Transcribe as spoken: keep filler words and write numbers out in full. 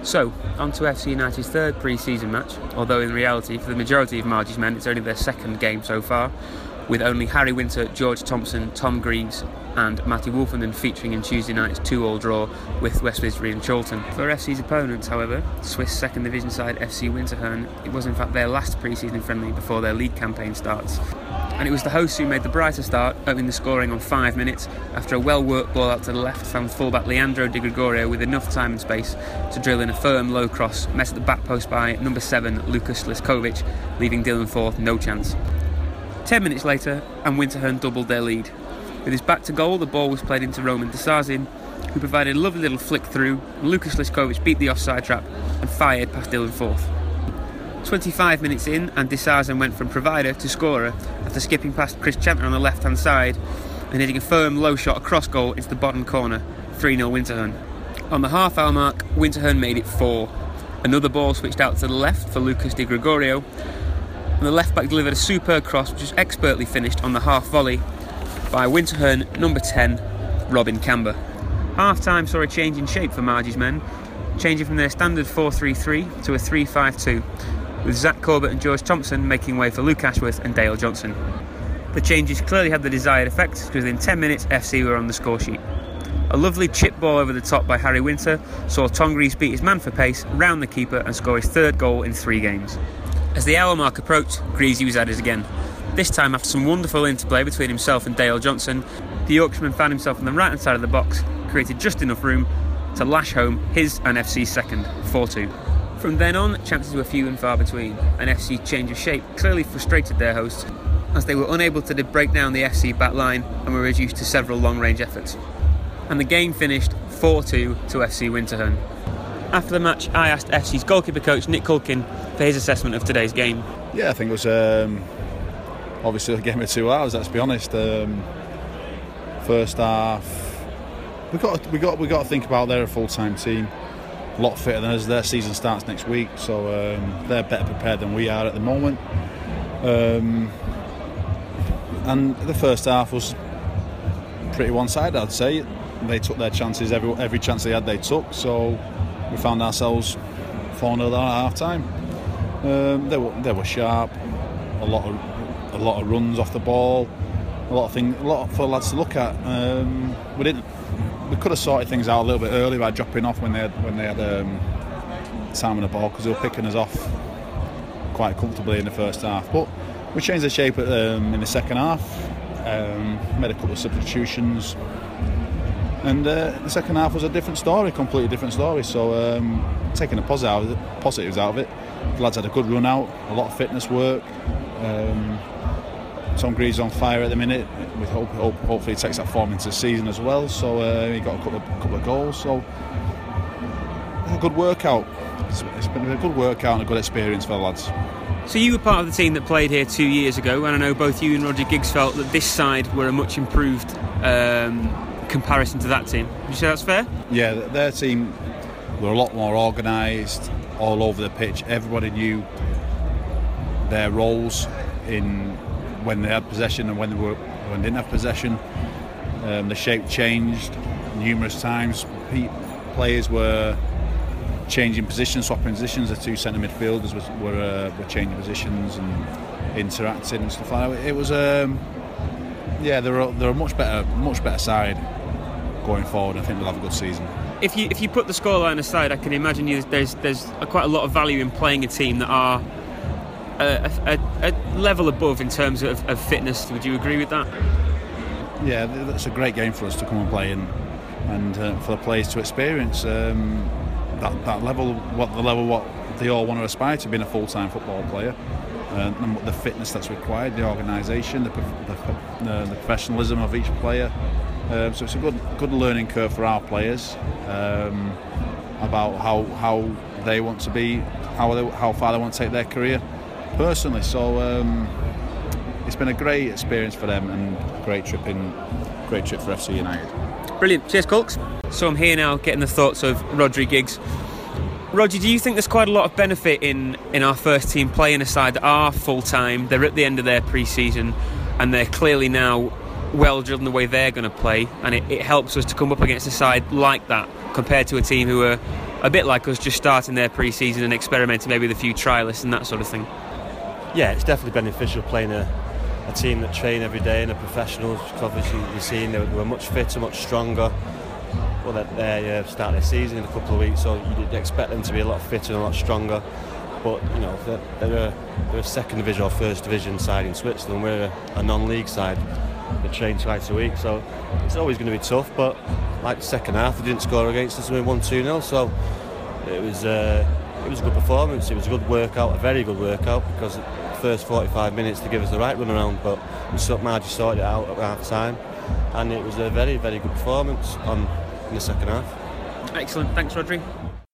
So, on to F C United's third pre-season match, although in reality, for the majority of Margie's men, it's only their second game so far, with only Harry Winter, George Thompson, Tom Greaves and Matty Wolfenden featuring in Tuesday night's two-all draw with West Whisbery and Chorlton. For F C's opponents, however, Swiss second division side F C Winterherne, it was in fact their last pre-season friendly before their league campaign starts. And it was the hosts who made the brighter start, opening the scoring on five minutes after a well-worked ball out to the left found fullback Leandro Di Gregorio with enough time and space to drill in a firm low cross, met at the back post by number seven Lukas Liskovic, leaving Dylan Forth no chance. Ten minutes later, and Winterherne doubled their lead. With his back to goal, the ball was played into Roman Desazin, who provided a lovely little flick through, and Lukas Liskovic beat the offside trap and fired past Dylan Forth. twenty-five minutes in, and Desazin went from provider to scorer after skipping past Chris Chantner on the left-hand side and hitting a firm low shot across goal into the bottom corner, three nil Winterherne. On the half-hour mark, Winterherne made it four. Another ball switched out to the left for Lukas Di Gregorio, and the left-back delivered a superb cross which was expertly finished on the half-volley by Winterherne number ten, Robin Camber. Half-time saw a change in shape for Margie's men, changing from their standard four three three to a three five two, with Zach Corbett and George Thompson making way for Luke Ashworth and Dale Johnson. The changes clearly had the desired effect, because within ten minutes F C were on the score sheet. A lovely chip ball over the top by Harry Winter saw Tom Greaves beat his man for pace, round the keeper and score his third goal in three games. As the hour mark approached, Greaves was at it again. This time, after some wonderful interplay between himself and Dale Johnson, the Yorkshireman found himself on the right hand side of the box, created just enough room to lash home his and F C's second, four two. From then on, chances were few and far between. An F C change of shape clearly frustrated their hosts, as they were unable to break down the F C back line and were reduced to several long-range efforts. And the game finished four two to F C Winterherne. After the match, I asked F C's goalkeeper coach Nick Culkin for his assessment of today's game. Yeah, I think it was um, obviously a game of two hours. Let's be honest. Um, first half, we got we got we got to think about they're a full-time team, a lot fitter than us. Their season starts next week, so um, they're better prepared than we are at the moment. Um, and the first half was pretty one-sided, I'd say. They took their chances, every every chance they had, they took. So we found ourselves four nil down at half time. Um, they were they were sharp, a lot of a lot of runs off the ball, a lot of things, a lot for lads to look at. Um, we didn't, we could have sorted things out a little bit early by dropping off when they had when they had um, time on the ball, because they were picking us off quite comfortably in the first half. But we changed the shape at, um, in the second half, um, made a couple of substitutions. And uh, the second half was a different story, completely different story. So um, taking the positives out of it, the lads had a good run out, a lot of fitness work. Um, Tom Greaves on fire at the minute. We hope, hope hopefully he takes that form into the season as well. So uh, he got a couple of, couple of goals. So a good workout. It's, it's been a good workout and a good experience for the lads. So you were part of the team that played here two years ago, and I know both you and Roger Giggs felt that this side were a much improved um, comparison to that team. Would you say that's fair? Yeah, their team were a lot more organised, all over the pitch. Everybody knew their roles in when they had possession and when they were when they didn't have possession. Um, the shape changed numerous times. Players were changing positions, swapping positions. The two centre midfielders was, were uh, were changing positions and interacting and stuff like that. It was um, yeah, they're a, they're a much better much better side going forward. I think they'll have a good season. If you if you put the scoreline aside, I can imagine you, there's there's a, quite a lot of value in playing a team that are a, a, a level above in terms of, of fitness. Would you agree with that? Yeah, that's a great game for us to come and play and and uh, for the players to experience um, that that level, what the level what they all want to aspire to, being a full-time football player, uh, and the fitness that's required, the organisation, the, the, the, the professionalism of each player. Um, so it's a good good learning curve for our players um, about how how they want to be, how they, how far they want to take their career personally. So um, it's been a great experience for them and a great trip in great trip for F C United. Brilliant. Cheers, Colks. So I'm here now getting the thoughts of Rodri Giggs. Roger, do you think there's quite a lot of benefit in, in our first team playing a side that are full-time, they're at the end of their pre-season, and they're clearly now well drilled in the way they're going to play, and it, it helps us to come up against a side like that compared to a team who are a bit like us, just starting their pre-season and experimenting maybe with a few trialists and that sort of thing? Yeah, it's definitely beneficial playing a, a team that train every day and are professionals. Obviously, you're seeing they were, they were much fitter, much stronger. Well, they uh, start their season in a couple of weeks, so you'd expect them to be a lot fitter and a lot stronger. But you know, they're, they're, a, they're a second division or first division side in Switzerland. We're a, a non-league side. They train twice a week, so it's always going to be tough. But like the second half, they didn't score against us, and we won two nil. So it was uh, it was a good performance. It was a good workout, a very good workout, because the first forty-five minutes they give us the right run around, but we sort Margie sorted it out at half time, and it was a very very good performance on in the second half. Excellent, thanks Rodri.